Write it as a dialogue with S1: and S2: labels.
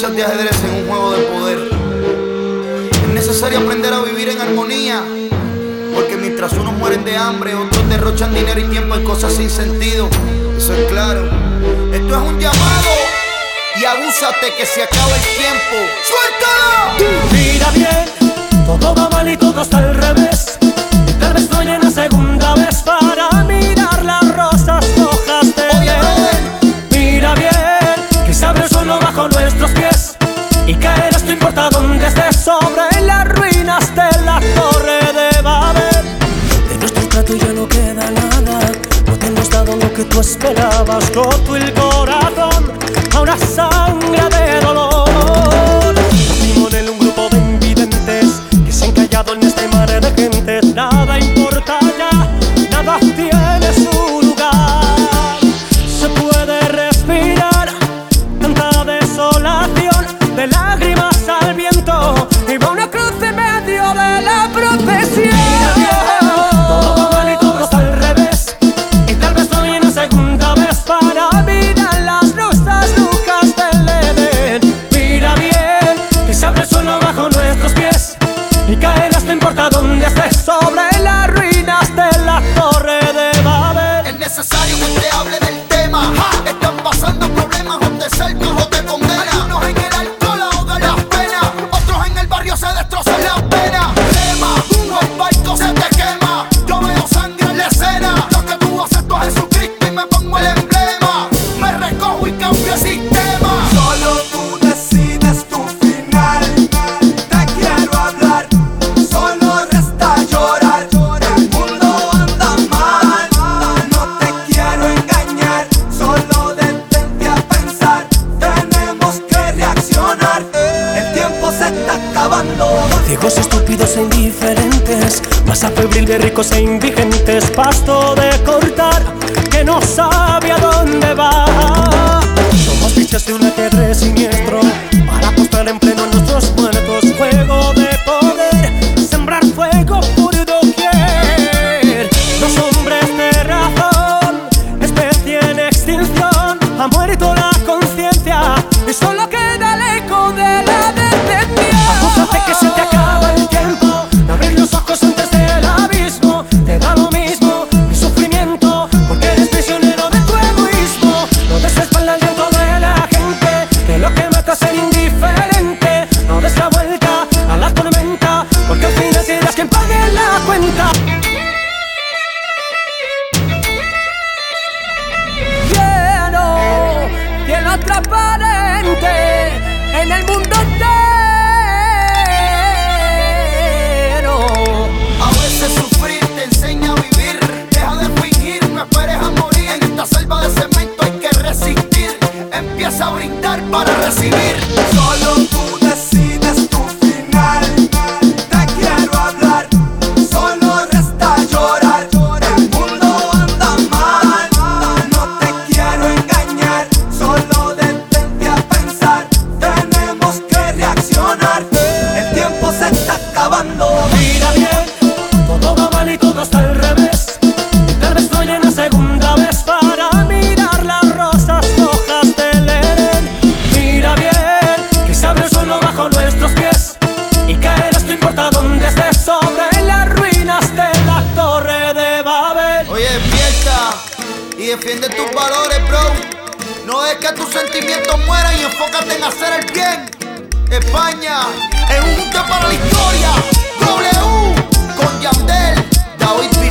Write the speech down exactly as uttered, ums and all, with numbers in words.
S1: fichas de ajedrez en un juego de poder. Es necesario aprender a vivir en armonía, porque mientras unos mueren de hambre, otros derrochan dinero y tiempo en cosas sin sentido. Eso es claro. Esto es un llamado y abúsate que se acaba el tiempo. ¡Suéltalo!
S2: Mira bien, todo va mal y todo está al revés. Y tal vez estoy en la segunda vez para mirar las rosas rojas de él. Mira bien, que se abre el suelo bajo nuestros pies y caerás, no importa dónde estés, sobre las ruinas de la torre de Babel. De nuestro trato ya no queda nada, no te hemos dado lo que tú esperabas. Roto el corazón a una sangre de dolor. Vivimos en un grupo de invidentes que se han callado en este mar de gentes. Nada importa ya, nada tiene su lugar. Se puede respirar tanta desolación, de lágrimas al viento, y va una cruz en medio de la procesión. Todo va mal y todo está al revés, y tal vez no viene segunda vez para mirar las rosas rojas del Edén. Mira bien, que se abre el suelo bajo nuestros pies y caerás, no importa dónde estés, sobre las ruinas de la torre de Babel.
S1: Es necesario que te hable del tema. ¡Ja! Están pasando problemas donde cerca o te condena. Algunos en el alcohol ahogan las penas, otros en el barrio se destrozan las penas. Tema, un barco se te quema, yo veo sangre en la escena. Lo que tú acepto a Jesucristo y me pongo el emblema. Me recojo y cambio el sistema.
S3: Solo tú decides tu final. Te quiero hablar, solo resta llorar. El mundo anda mal, no te quiero engañar. Solo detente a pensar, tenemos que reaccionar. El tiempo se está acabando.
S2: Ciegos, estúpidos e indiferentes, masa febril de ricos e indigentes, pasto de cortar que no sabe a dónde va. Somos bichos de un ajedrez siniestro para apostar en pleno a nuestros muertos. Juego de poder, sembrar fuego por doquier. Los hombres de razón, especie en extinción, ha muerto la conciencia y solo queda el eco de la detención. Acúsate que se te acaba el tiempo, abrir los ojos antes del abismo. Te da lo mismo el sufrimiento, porque eres prisionero de tu egoísmo. No des la espalda al viento de la gente, que lo que mata es ser indiferente. No des la vuelta a la tormenta, porque al final serás quien pague la cuenta. Quiero cielo transparente en el mundo entero.
S1: A veces sufrir te enseña a vivir. Deja de fingir, no esperes a morir. En esta selva de cemento hay que resistir. Empieza a brindar para recibir.
S3: Solo tú decides tu final. Te quiero hablar, solo resta llorar. El mundo anda mal, no te quiero engañar. Solo detente a pensar, tenemos que reaccionar. El tiempo se está acabando.
S2: Mira bien, todo va mal y todo está al revés. Y tal vez estoy en la segunda vez para mirar las rosas rojas del Edén. Mira bien, que se abre el suelo bajo nuestros pies y caerás, no importa dónde estés, sobre las ruinas de la torre de Babel.
S1: Oye, despierta y defiende tus valores, bro. No es que tus sentimientos mueran y enfócate en hacer el bien. España es un junte para la historia. W con Yandel, David